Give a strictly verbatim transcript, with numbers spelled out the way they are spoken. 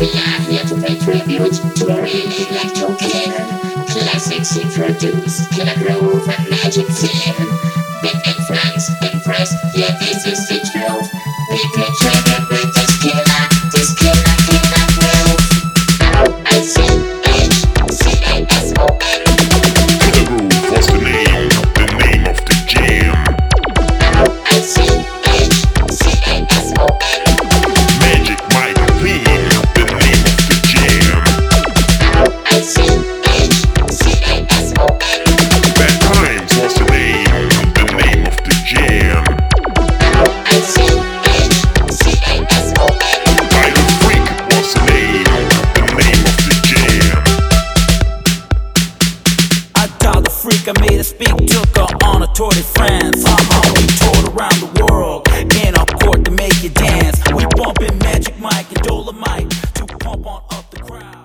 are here to pay tribute to our electro canon. Classics introduced, killer groove and magic scene. Big influence, impressed, yeah, this is the truth. We can trigger with this killer, this killer, killer groove. R I C H C A S O N. Killer Groove was the name, the name of the jam. R I C H C A S O N. Magic Mike theme, the name of the jam. R I C H C A S O N. Bad Times was the name, the name of the jam. R I C H C A S O N. Violent Freak was the name, the name of the jam. I dialed the freak, I made her speak, took her on a tour de France. Uh-huh, we toured around the world in our court to make you dance. We bumping Magic Mike and Dolomite to pump on up the crowd.